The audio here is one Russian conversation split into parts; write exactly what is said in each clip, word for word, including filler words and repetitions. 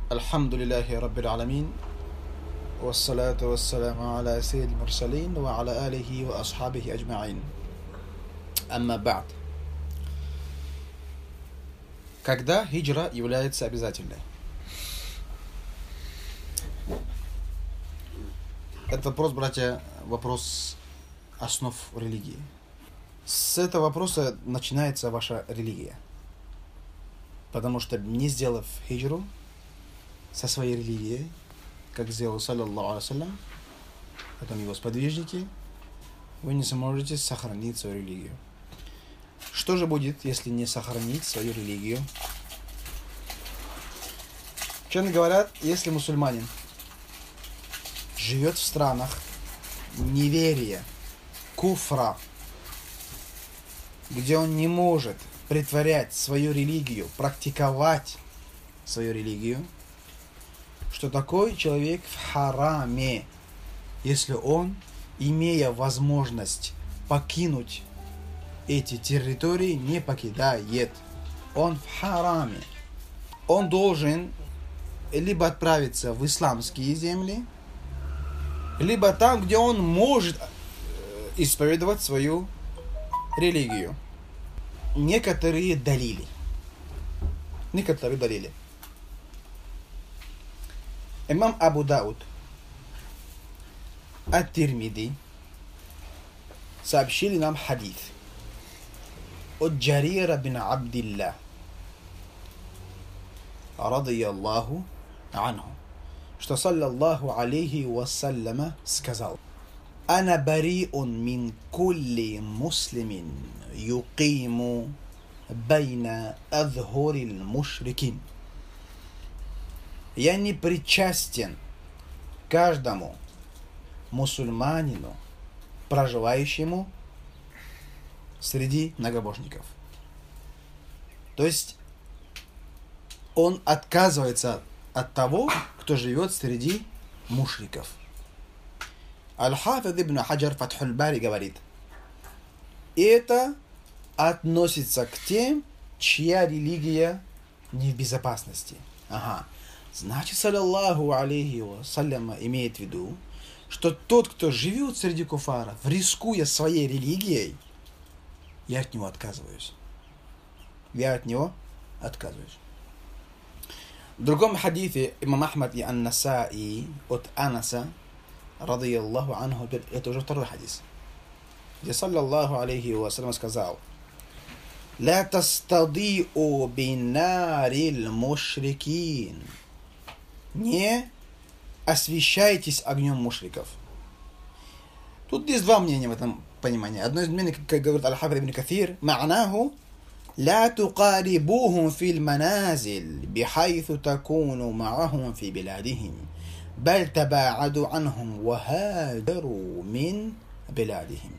Альхамдулиллахи Раббил Аламин. Вассалату вассаламу аля саййидил мурсалин ва аля алихи ва асхабихи аджмаин. Амма ба'д. Когда хиджра является обязательной? Это вопрос, братья, вопрос основ религии. С этого вопроса начинается ваша религия. Потому что, не сделав хиджру со своей религией, как сделал саллаллаху алейхи вассалям, потом его сподвижники, вы не сможете сохранить свою религию. Что же будет, если не сохранить свою религию? Ученые говорят, если мусульманин живет в странах неверия, куфра, где он не может претворять свою религию, практиковать свою религию, что такой человек в хараме, если он, имея возможность покинуть эти территории, не покидает. Он в хараме. Он должен либо отправиться в исламские земли, либо там, где он может исповедовать свою религию. Некоторые далили. Некоторые далили. Имам Абу Дауд ат-Тирмиди сообщили нам хадис от Джарира бин Абдилля радийаллаху анху, что саллаллаху алейхи вассаляма сказал: «Ана бариун мин кулли муслимин юқиму байна адхурил мушрикин». Я не причастен каждому мусульманину, проживающему среди многобожников. То есть он отказывается от того, кто живет среди мушриков. Аль-Хафид ибн Хаджар Фатхуль Бари говорит, и это относится к тем, чья религия не в безопасности. Ага. Значит, саллаллаху алейхи вассаляма имеет в виду, что тот, кто живет среди куфаров, рискуя своей религией, я от него отказываюсь. Я от него отказываюсь. В другом хадисе имам Ахмад и ан-Насаи от Анаса, радийаллаху анху, это уже второй хадис, где саллаллаху алейхи вассалям сказал: «Ла тастадиу бинарил мушрикин». Не освещайтесь огнем мушриков. Тут есть два мнения в этом понимании. Одно из мнений, как говорит Аль-Хафид ибн Кафир, «Ма'наху ла туқарибухум фил маназиль бихайθу такуну ма'ахум фи биладихим, баль табааду анхум ва хаджару мин биладихим».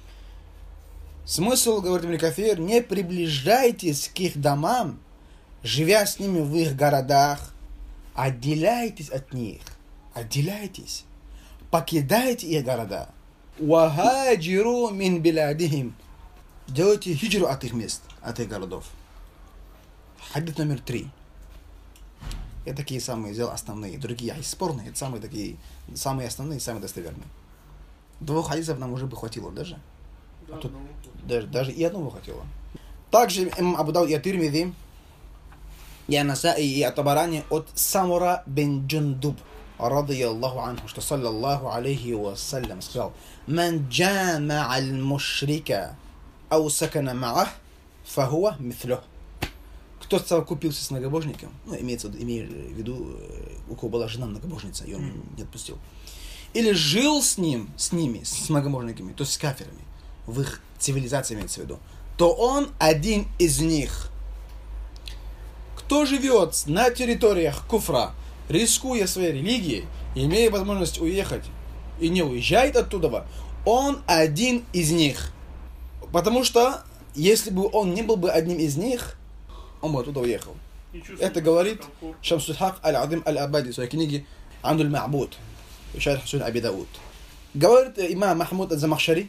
Смысл, говорит ибн Кафир, не приближайтесь к их домам, живя с ними в их городах, отделяйтесь от них, отделяйтесь, покидайте их города. Вахаджиру мин биладихим, делайте хиджру от их мест, от их городов. Хадис номер три. Я такие самые взял основные, другие есть спорные, это самые такие, самые основные, самые достоверные. Двух хадисов нам уже бы хватило даже. А тут даже, даже и одного хватило. Также имам Абу Дауд и ат-Тирмиди, и ан-Насаи и ат-Табарани от Самура бин Джундуб радийаллаху анху, что саллаллаху алейхи вассалям сказал: «Ман джама'а аль-мушрика ау сакана ма'ах, фахуа мислюх». Кто совокупился с многобожником, ну, имеется, имея в виду, у кого была жена многобожница, и он не отпустил, или жил с ним, с ними, с многобожниками, то есть с кафирами, в их цивилизации имеется в виду, то он один из них. Кто живет на территориях куфра, рискуя своей религией, имея возможность уехать и не уезжает оттуда, он один из них. Потому что, если бы он не был бы одним из них, он бы оттуда уехал. Это говорит Шамсуль-Хак аль-Адим аль-Абади в своей книге «Амдуль Ма'буд», Шарх Сунн Аби Дауд. Говорит имам Махмуд аз-Замахшари,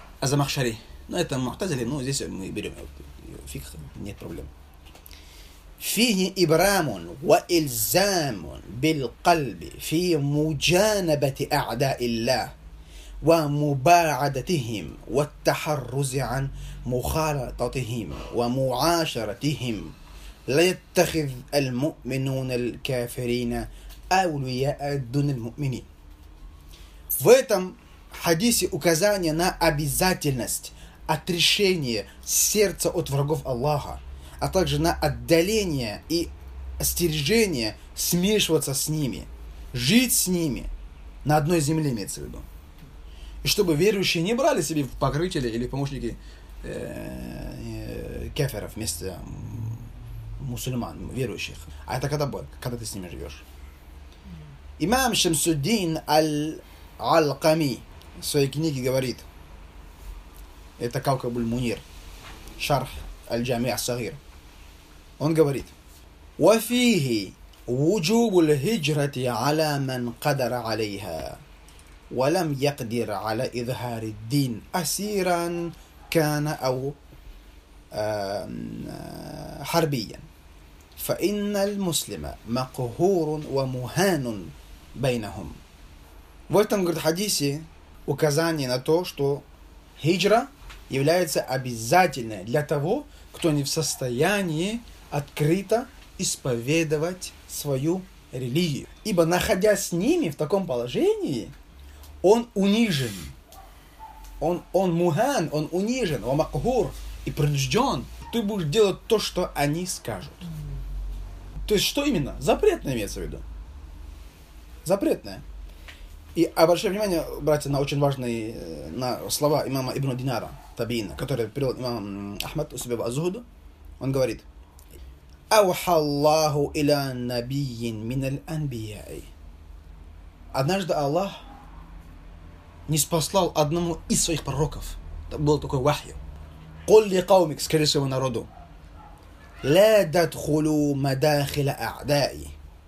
аз-Замахшари, ну это Му'тазили, ну здесь мы берем фикх, нет проблем. فيه إبرام وإلزام بالقلب في مجانبة أعداء الله ومباعدتهم والتحرز عن مخالطتهم ومعاشرتهم. لا يتخذ المؤمنون الكافرين أولياء دون المؤمنين. В этом хадисе указание на обязательность отрешения сердца от врагов Аллаха, а также на отдаление и остережение смешиваться с ними, жить с ними на одной земле, имеется в виду. И чтобы верующие не брали себе в покрытели или помощники э, э, кеферов вместо мусульман, верующих. А это когда будет? Когда ты с ними живешь. Имам Шамсуддин Аль-Алками в своей книге говорит, это Каукабуль Мунир, Шарх Аль-Джами Ас-Сагир. Он говорит: وفيه وجوب الهجرة على من قدر عليها ولم يقدر على إظهار الدين أسيرا كان أو حربيا فإن المسلم مقهور ومهان بينهم. В этом, говорит, хадисе указание на то, что хиджра является обязательной для того, кто не в состоянии открыто исповедовать свою религию. Ибо, находясь с ними в таком положении, он унижен. Он, он мухан, он унижен, он макхур и принужден. Ты будешь делать то, что они скажут. То есть, что именно? Запретное имеется в виду. Запретное. И обращаю внимание, братья, на очень важные на слова имама Ибн Динара, табиина, который перевел имам Ахмад у себя в Азухуду. Он говорит: «Ауха Аллаху иля набийин миналь анбияй». Однажды Аллах ниспослал одному из своих пророков. Это был такой вахью. «Куль ли каумик», скажи своему народу, «Ла дадхулу мадахиля а'даи».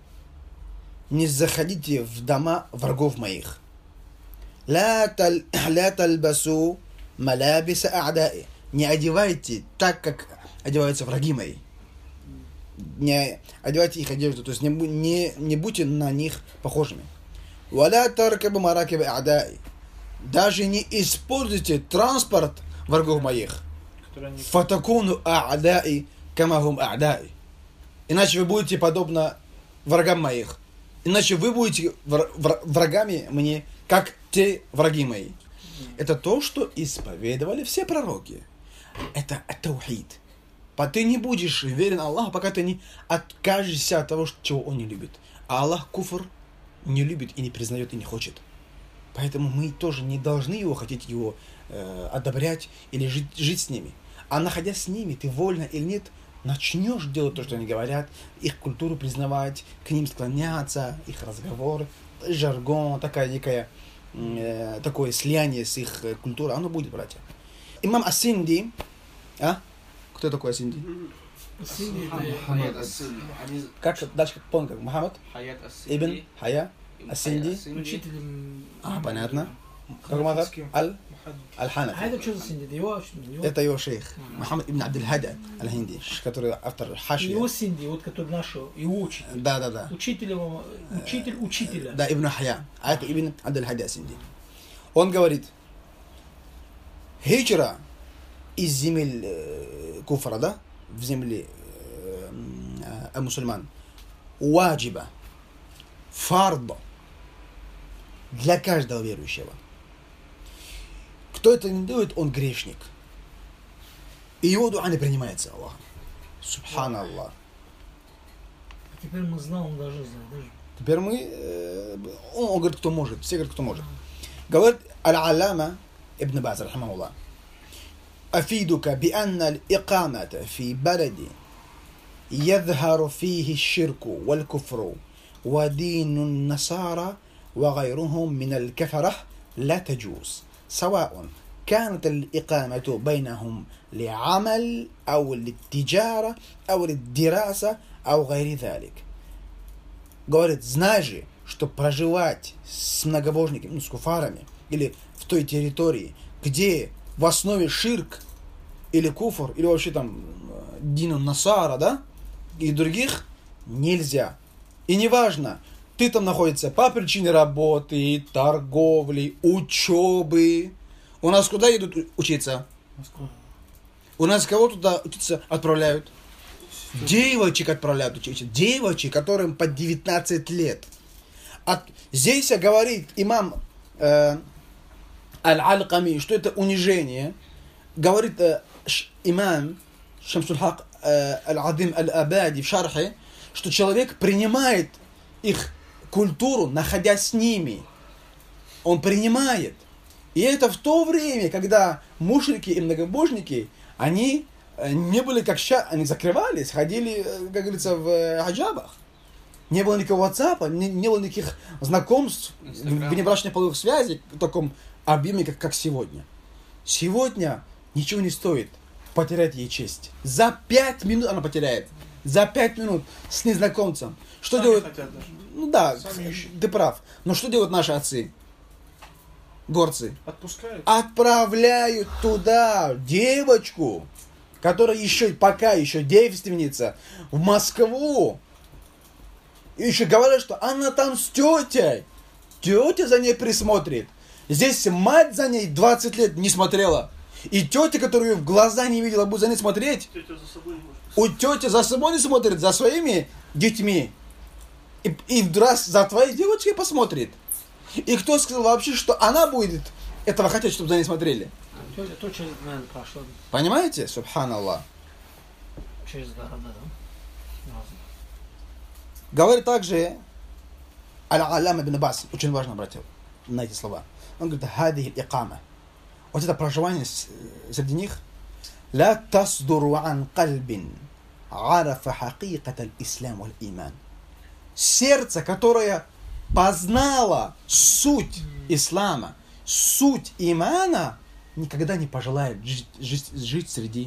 Не заходите в дома врагов моих. «Ла тальбасу малабиса а'даи». Не одевайте так, как одеваются враги мои. Не одевайте их одежду, то есть не, не, не будьте на них похожими. «Валя таркабу маракиба а'даи». Даже не используйте транспорт врагов моих. «Фатакуну а'даи камахум а'даи». Иначе вы будете подобно врагам моих. Иначе вы будете врагами мне, как те враги мои. Это то, что исповедовали все пророки. Это таухид. Ты не будешь верен Аллаху, пока ты не откажешься от того, чего Он не любит. А Аллах куфр не любит и не признает и не хочет. Поэтому мы тоже не должны его хотеть его э, одобрять или жить, жить с ними. А находясь с ними, ты вольно или нет, начнешь делать то, что они говорят, их культуру признавать, к ним склоняться, их разговоры, жаргон, такая дикая, э, такое слияние с их культурой, оно будет, братья. Имам Ас-Синди, а? Кто такой Ас-Синди? Ас-Синди это... Как дальше, помню, как Мухаммад? Ибн Хая Ас-Синди. Учителем... А, понятно. Как Мухаммад? Аль? Аль-Ханафи. А это что за Синди? Это его? Это его шейх. Мухаммад ибн Абдуль-Хада Аль-Хинди, который автор Хашия. Его Синди, вот который нашего, его учитель. Да, да, да. Учитель его, учитель учителя. Да, Ибн Хая. А это Ибн Абдуль-Хада Синди. Он говорит: хиджра из земель э, куфра, да, в земле э, э, мусульман, ваджиба, фардо, для каждого верующего. Кто это не делает, он грешник. И его дуа не принимается Аллахом. Субханаллах. Теперь мы знаем, он даже знает. Даже. Теперь мы... Э, он, он говорит, кто может. Все говорят, кто может. Говорит Аль-Аллама Ибн Баз, рахмахуллах. أفيدك بأن الإقامة في بلد يظهر فيه الشرك والكفر ودين النصارى وغيرهم من الكفرة لا تجوز سواء كانت الإقامة بينهم لعمل أو للتجارة أو للدراسة أو غير ذلك. Говорит, знай же, что проживать с многобожниками, ну, с куфарами, или в той территории, где в основе ширк или куфр, или вообще там дину насара, да, и других нельзя. И неважно, ты там находишься по причине работы, торговли, учебы. У нас куда едут учиться? Москва. У нас кого туда учиться отправляют? Девочек отправляют учиться. Девочек, которым по девятнадцать лет. От... Здесь говорит имам э, Аль-Альками, что это унижение. Говорит э, ш, имам Шамсуль Хак э, Аль-Адим Аль-Абади в шархе, что человек принимает их культуру, находясь с ними. Он принимает. И это в то время, когда мушрики и многобожники, они не были как сейчас, они закрывались, ходили, как говорится, в хаджабах. Не было никакого WhatsApp, не, не было никаких знакомств, внебрачных половых связей в таком объеме, как, как сегодня. Сегодня ничего не стоит потерять ей честь. За пять минут она потеряет. За пять минут с незнакомцем. Что Сами делают? хотят даже. Ну да, Сами ты прав. Но что делают наши отцы? Горцы. Отпускают. Отправляют туда девочку, которая еще пока еще девственница, в Москву. И еще говорят, что она там с тетей. Тетя за ней присмотрит. Здесь мать за ней двадцать лет не смотрела. И тетя, которую в глаза не видела, будет за ней смотреть. Тетя за собой не может. У тети за собой не смотрит, за своими детьми. И, и раз за твоей девочкой посмотрит. И кто сказал вообще, что она будет этого хотеть, чтобы за ней смотрели? То, то через, наверное, прошло. Понимаете? Субханаллах. Через города, да? Разные. Говорит также Аль-Алам ибн Бас, очень важно, братья, на эти слова. Он говорит, «Хадихи икама». Вот это проживание среди них. «Ла тасдуру ан кальбин, арафа хакикат аль-ислам валь-иман». Сердце, которое познало суть ислама, суть имана, никогда не пожелает жить, жить, жить среди,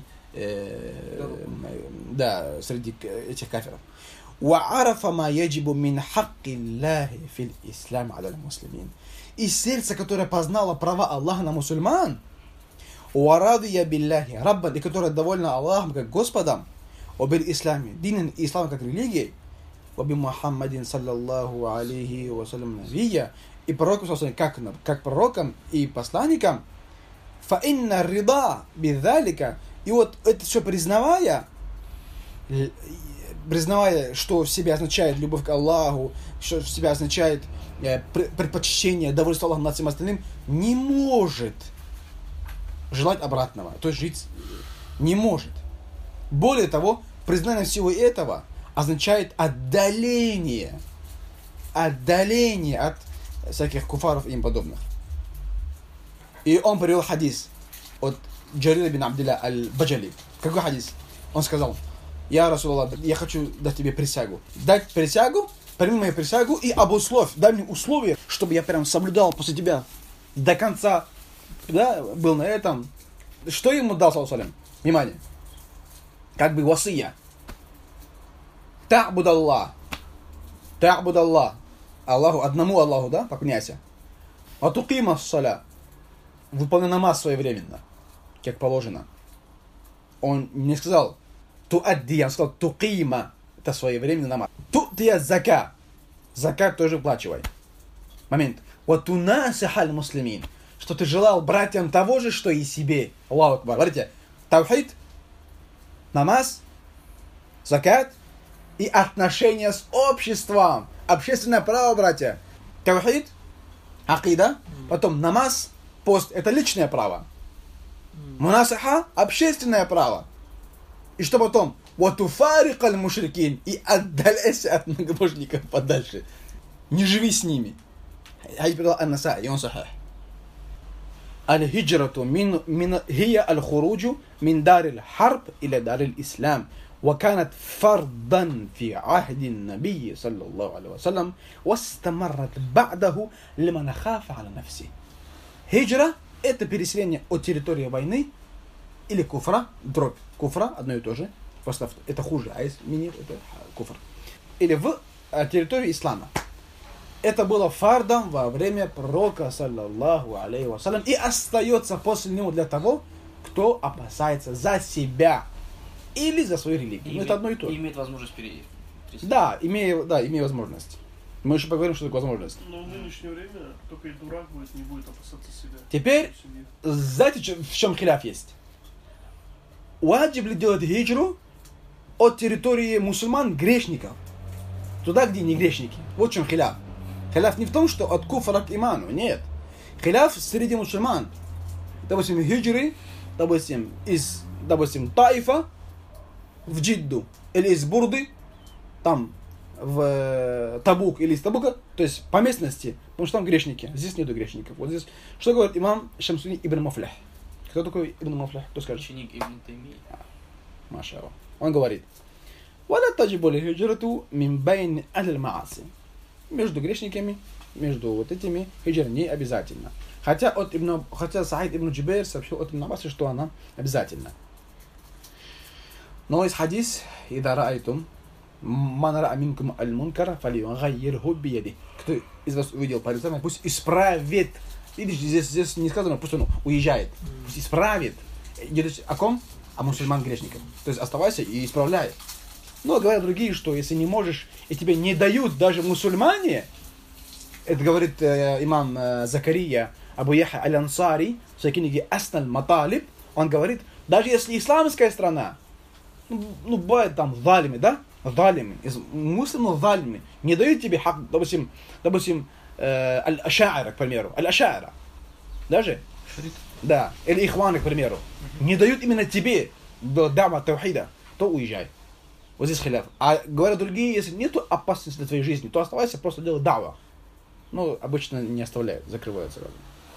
э, да, среди этих кафиров. وعرف ما يجب من حق الله في الإسلام على المسلمين. И сердце, которое познало права Аллаха на мусульман, وَرَضِيَ بِاللَّهِ رَبًّا, и которое довольно Аллахом как Господом, وَبِالْإِسْلَامِ, дин и ислам как религией, وَبِمُحَمَّدٍ صلى الله عليه وسلم نبيا, и пророком, как, как пророком и посланником, فَإِنَّ الرِّضَى بِذَلِكَ, и вот это все признавая, признавая, что в себе означает любовь к Аллаху, что в себя означает э, предпочтение, довольство Аллахом над всем остальным, не может желать обратного, то есть жить не может. Более того, признание всего этого означает отдаление, отдаление от всяких куфаров и им подобных. И он привел хадис от Джарира бин Абдилля аль-Баджали. Какой хадис? Он сказал: «Я, Расул Аллах, я хочу дать тебе присягу. Дать присягу, прими мою присягу и обусловь, дай мне условия, чтобы я прям соблюдал после тебя до конца, да, был на этом». Что ему дал, саллаллаху алейхи ва саллям? Внимание. Как бы васия. Та'буд Аллах. Та'буд Аллах. Аллаху, одному Аллаху, да, поклоняйся. А туқима ссаля. Выполняй намаз своевременно, как положено. Он не сказал туадди, он сказал туқима. Это своевременно намаз. Ту'тия зака. Закат тоже выплачивай. Момент. Вот у нас халь муслимин. Что ты желал братьям того же, что и себе. Аллаху акбар. Смотрите. Тавхид, намаз, закат и отношения с обществом. Общественное право, братья. Тавхид, акида, потом намаз, пост. Это личное право. Мунасаха, общественное право. И что потом? وَتُفَارِقَ الْمُشْرِكِينَ. И отдаляйся от многобожников подальше. Не живи с ними. Хадис передал Ан-Насаи, и он сахих. Аль-хиджрату мин, мин, хия аль-хуруджу мин дар аль-харб иля дар аль-ислам. وكانت فرضا في عهد النبي صلى الله عليه وسلم واستمرت بعده لمن خاف على نفسه. Хиджра – это переселение от территории войны или куфра, дробь куфра, одно и то же, просто это хуже, а если минир, это куфр. Или в территории ислама. Это было фардом во время пророка, саллаллаху алейхи вассалям, и остается после него для того, кто опасается за себя. или за свою религию. И Ну, это одно и то же. имеет возможность перейти. Да, имея, да, имея возможность. Мы еще поговорим, что такое возможность. Но в нынешнее время только и дурак будет, не будет опасаться себя. Теперь, Себе. знаете, чё- в чем хиляф есть? Ваджиб ли делать хиджру от территории мусульман грешников? Туда, где не грешники. Вот в чем хиляф. Хиляф не в том, что от куфра к иману. Нет. Хиляф среди мусульман. Допустим, хиджры, допустим, из, допустим, Таифа в Джидду или из Бурды, там, в э, Табук или из Табука, то есть по местности, потому что там грешники, здесь нету грешников. Вот здесь, что говорит имам Шамсуни ибн Муфлих? Кто такой ибн Муфлих? Кто скажет? Ученик Ибн Таймии. Маша Аллах. Он говорит: «Валя таджибу ли хиджрату мин байн ахль мааси». Между грешниками, между вот этими хиджра не обязательно. Хотя, от ибн, хотя Саид ибн Джубейр сообщил от ибн Аббаса, что она обязательна. Но есть хадис: «Ида раайтум ман ра минкум аль-мункара фалюгаййирху бияди». Кто из вас увидел порицание, пусть исправит. Видишь, здесь, здесь не сказано, пусть он уезжает. Пусть исправит. Идет о ком? О мусульман грешников. То есть оставайся и исправляй. Но говорят другие, что если не можешь, и тебе не дают даже мусульмане, это говорит э, имам э, Закария Абу Яхья аль-Ансари в своей книге Асналь Маталиб, он говорит, даже если исламская страна, ну, ну бывает там залимы, да? Залимы, из мусульман залимы, не дают тебе хак, допустим, допустим, э, аль-Аша'ира, к примеру, аль-Аша'ира, даже? Да, или ихваны, к примеру, не дают именно тебе до дама таухида, то уезжай. Вот здесь хиляф. А говорят другие, если нету опасности для твоей жизни, то оставайся, просто делай дава. Ну, обычно не оставляют, закрывают сразу.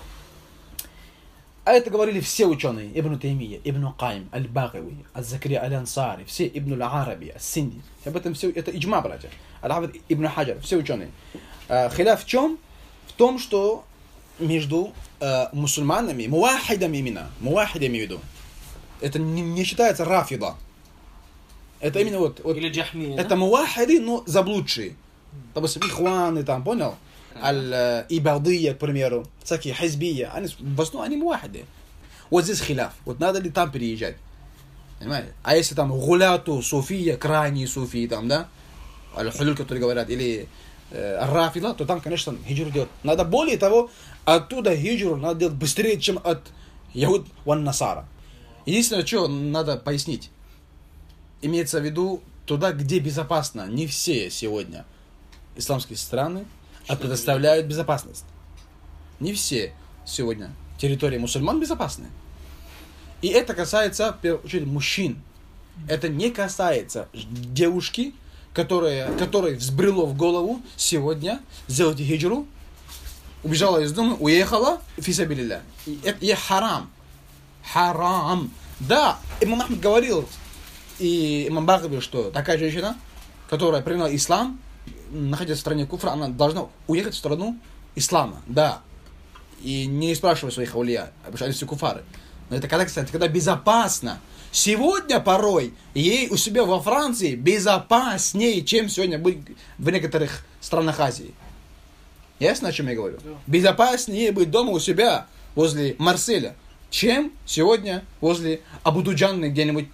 А это говорили все ученые. Ибн Таймия, Ибн Каим, Аль-Багави, Аль-Закария Аль-Ансари, все Ибн Аль-Араби, Аль-Синди. Об этом все, это иджма, братья. Аль-Хафид Ибн Хаджар, все ученые. Хиляф в чем? В том, что между э, мусульманами, муахидами именно, муахидами в виду, это не, не считается рафида. Это именно вот, вот Или джахмия. это муахиды, но заблудшие. Допустим, ихваны там, понял? Аль-Ибадия, к примеру, всякие хизбия, они в основном они муахиды. Вот здесь хиляф. Вот надо ли там переезжать? Понимаете? А если там гуляту, суфия, крайние суфии там, да? Аль-Хулюль, которые говорят, или э, рафида, то там, конечно, хиджру делать. Надо более того, оттуда хиджру надо делать быстрее, чем от Яхуд ван Насара. Единственное, что надо пояснить. Имеется в виду туда, где безопасно. Не все сегодня исламские страны предоставляют безопасность. Не все сегодня территории мусульман безопасны. И это касается, в первую очередь, мужчин. Это не касается девушки, которая, которой взбрело в голову сегодня сделать хиджру, убежала из дома, уехала, фисабилилля. И это и харам. Харам. Да, имам Ахмад говорил, и имам Багави, что такая женщина, которая приняла ислам, находясь в стране куфра, она должна уехать в страну ислама, да. И не спрашивай своих аулия, потому что они все куфары. Но это когда, кстати, когда безопасно. Сегодня порой ей у себя во Франции безопаснее, чем сегодня будет в некоторых странах Азии. Ясно, о чем я говорю? Да. Безопаснее быть дома у себя возле Марселя, чем сегодня возле Абу-Дуджаны где-нибудь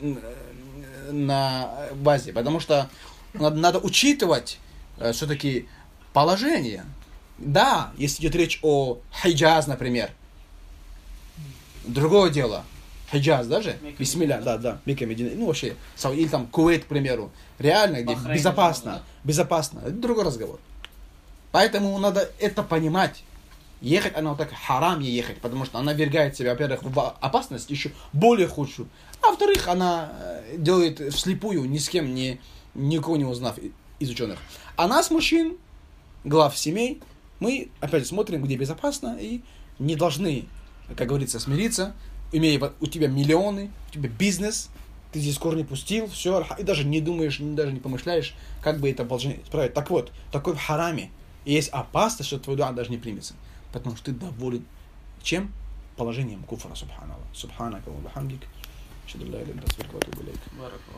на базе. Потому что надо, надо учитывать э, все-таки положение. Да, если идет речь о Хиджаз, например. Другое дело. Хиджаз даже? Бисмилля, да, да. Мекка, Медина. Ну, вообще, или там Кувейт, к примеру. Реально, где Бахрейн, безопасно. Да. Безопасно. Это другой разговор. Поэтому надо это понимать. Ехать она вот так, харам ей ехать, потому что она ввергает себя, во-первых, в опасность еще более худшую. А во-вторых, она делает вслепую, ни с кем, ни, никого не узнав из ученых. А нас, мужчин, глав семей, мы опять смотрим, где безопасно, и не должны, как говорится, смириться, имея у тебя миллионы, у тебя бизнес, ты здесь корни пустил, все, и даже не думаешь, даже не помышляешь, как бы это должны исправить. Так вот, такой в хараме, и есть опасность, что твой дуа даже не примется. Потому что ты доволен чем? Положением куфра, субханаллах. Субханака ва бихамдик. Ашхаду ан ла иляха илля анта, астагфирука ва атубу илейк.